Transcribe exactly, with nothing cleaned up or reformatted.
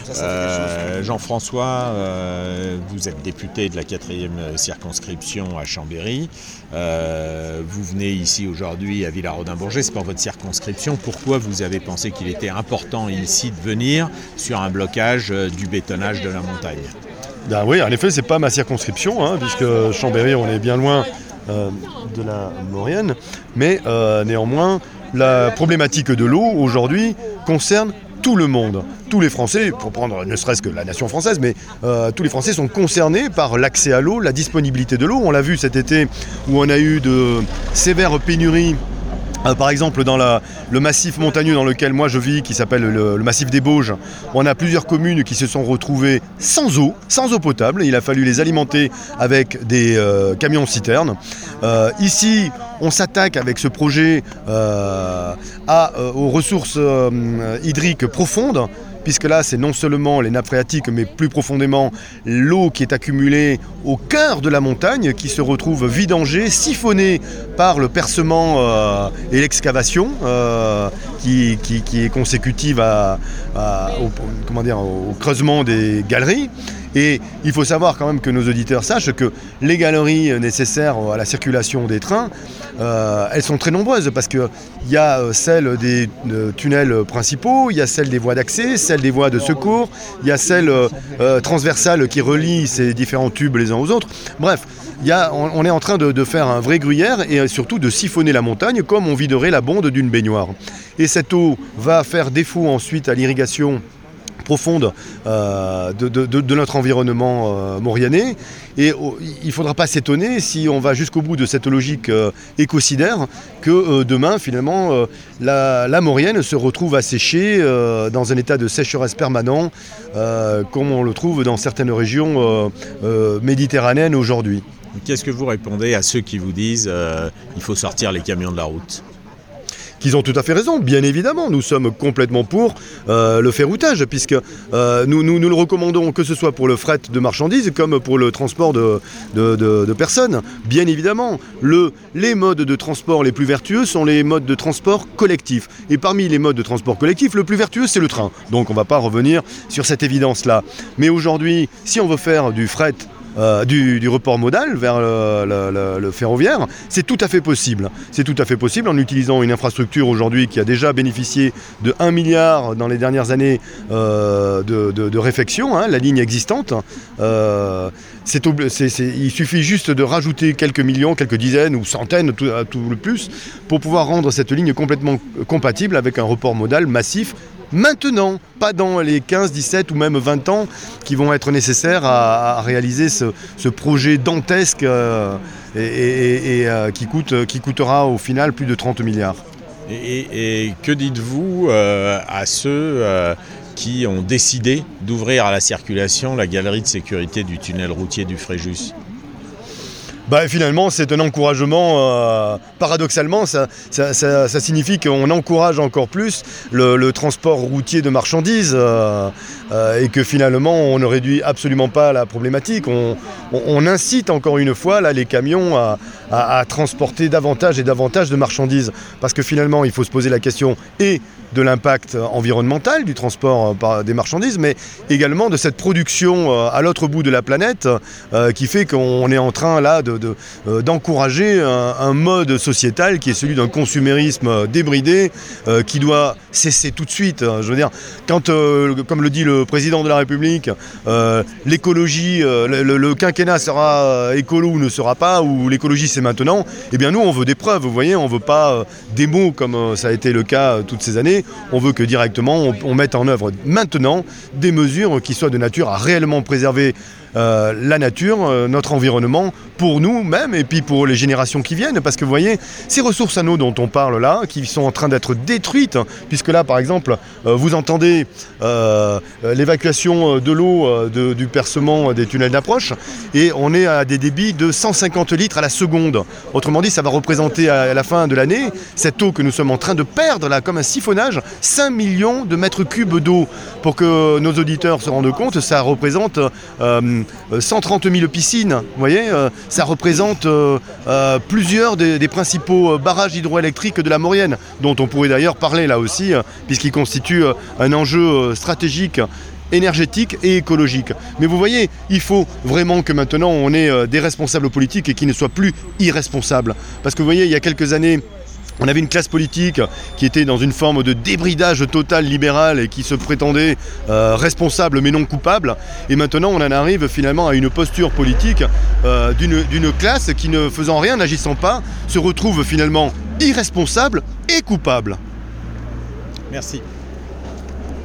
Euh, Jean-François, euh, vous êtes député de la quatrième circonscription à Chambéry. Euh, vous venez ici aujourd'hui à Villarodin-Bourget, c'est pas votre circonscription. Pourquoi vous avez pensé qu'il était important ici de venir sur un blocage euh, du bétonnage de la montagne? Ben oui, en effet, c'est pas ma circonscription, hein, puisque Chambéry, on est bien loin euh, de la Maurienne. Mais euh, néanmoins, la problématique de l'eau aujourd'hui concerne tout le monde. Tous les Français, pour prendre ne serait-ce que la nation française, mais euh, tous les Français sont concernés par l'accès à l'eau, la disponibilité de l'eau. On l'a vu cet été où on a eu de sévères pénuries. Euh, par exemple, dans la, le massif montagneux dans lequel moi je vis, qui s'appelle le, le massif des Bauges, on a plusieurs communes qui se sont retrouvées sans eau, sans eau potable. Il a fallu les alimenter avec des euh, camions-citernes. Euh, ici, on s'attaque avec ce projet euh, à, euh, aux ressources euh, hydriques profondes, puisque là, c'est non seulement les nappes phréatiques, mais plus profondément l'eau qui est accumulée au cœur de la montagne, qui se retrouve vidangée, siphonnée par le percement euh, et l'excavation, euh, qui, qui, qui est consécutive à, à, au, comment dire, au creusement des galeries. Et il faut savoir quand même que nos auditeurs sachent que les galeries nécessaires à la circulation des trains, euh, elles sont très nombreuses, parce qu'il y a celles des euh, tunnels principaux, il y a celles des voies d'accès, celles des voies de secours, il y a celles euh, transversales qui relient ces différents tubes les uns aux autres. Bref, il y a, on, on est en train de, de faire un vrai gruyère et surtout de siphonner la montagne comme on viderait la bonde d'une baignoire. Et cette eau va faire défaut ensuite à l'irrigation profonde euh, de, de, de notre environnement euh, mauriennais. Et oh, il ne faudra pas s'étonner, si on va jusqu'au bout de cette logique euh, écocidaire, que euh, demain, finalement, euh, la, la Maurienne se retrouve asséchée euh, dans un état de sécheresse permanent, euh, comme on le trouve dans certaines régions euh, euh, méditerranéennes aujourd'hui. Qu'est-ce que vous répondez à ceux qui vous disent euh, qu'il faut sortir les camions de la route ? Qu'ils ont tout à fait raison, bien évidemment, nous sommes complètement pour euh, le ferroutage, puisque euh, nous, nous, nous le recommandons, que ce soit pour le fret de marchandises comme pour le transport de, de, de, de personnes. Bien évidemment, le, les modes de transport les plus vertueux sont les modes de transport collectifs. Et parmi les modes de transport collectifs, le plus vertueux, c'est le train. Donc on ne va pas revenir sur cette évidence-là. Mais aujourd'hui, si on veut faire du fret, Euh, du, du report modal vers le, le, le, le ferroviaire, c'est tout à fait possible. C'est tout à fait possible en utilisant une infrastructure aujourd'hui qui a déjà bénéficié de un milliard dans les dernières années euh, de, de, de réfection, hein, la ligne existante. Euh, c'est, c'est, c'est, il suffit juste de rajouter quelques millions, quelques dizaines ou centaines tout, à tout le plus pour pouvoir rendre cette ligne complètement compatible avec un report modal massif. Maintenant, pas dans les quinze, dix-sept ou même vingt ans qui vont être nécessaires à, à réaliser ce, ce projet dantesque euh, et, et, et euh, qui, coûte, qui coûtera au final plus de trente milliards. Et, et que dites-vous euh, à ceux euh, qui ont décidé d'ouvrir à la circulation la galerie de sécurité du tunnel routier du Fréjus ? Bah, finalement, c'est un encouragement, euh, paradoxalement, ça, ça, ça, ça signifie qu'on encourage encore plus le, le transport routier de marchandises euh, euh, et que finalement, on ne réduit absolument pas la problématique. On, on, on incite encore une fois là, les camions à, à, à transporter davantage et davantage de marchandises. Parce que finalement, il faut se poser la question et de l'impact environnemental du transport par des marchandises, mais également de cette production à l'autre bout de la planète euh, qui fait qu'on est en train là de, de, euh, d'encourager un, un mode sociétal qui est celui d'un consumérisme débridé euh, qui doit cesser tout de suite. Je veux dire, quand, euh, comme le dit le président de la République, euh, l'écologie, euh, le, le quinquennat sera écolo ou ne sera pas, ou l'écologie c'est maintenant, eh bien nous on veut des preuves, vous voyez, on veut pas euh, des mots comme euh, ça a été le cas euh, toutes ces années. On veut que directement on, on mette en œuvre maintenant des mesures qui soient de nature à réellement préserver euh, la nature, euh, notre environnement, pour nous-mêmes et puis pour les générations qui viennent. Parce que vous voyez, ces ressources en eau dont on parle là, qui sont en train d'être détruites, puisque là par exemple, euh, vous entendez euh, l'évacuation de l'eau euh, de, du percement des tunnels d'approche, et on est à des débits de cent cinquante litres à la seconde. Autrement dit, ça va représenter à la fin de l'année, cette eau que nous sommes en train de perdre là, comme un siphonnage, cinq millions de mètres cubes d'eau. Pour que nos auditeurs se rendent compte, ça représente euh, cent trente mille piscines, vous voyez, euh, ça représente euh, euh, plusieurs des, des principaux barrages hydroélectriques de la Maurienne, dont on pourrait d'ailleurs parler là aussi, euh, puisqu'ils constituent euh, un enjeu euh, stratégique énergétique et écologique. Mais vous voyez, il faut vraiment que maintenant on ait euh, des responsables politiques et qui ne soient plus irresponsables. Parce que vous voyez, il y a quelques années, on avait une classe politique qui était dans une forme de débridage total libéral et qui se prétendait euh, responsable mais non coupable. Et maintenant, on en arrive finalement à une posture politique euh, d'une, d'une classe qui, ne faisant rien, n'agissant pas, se retrouve finalement irresponsable et coupable. Merci.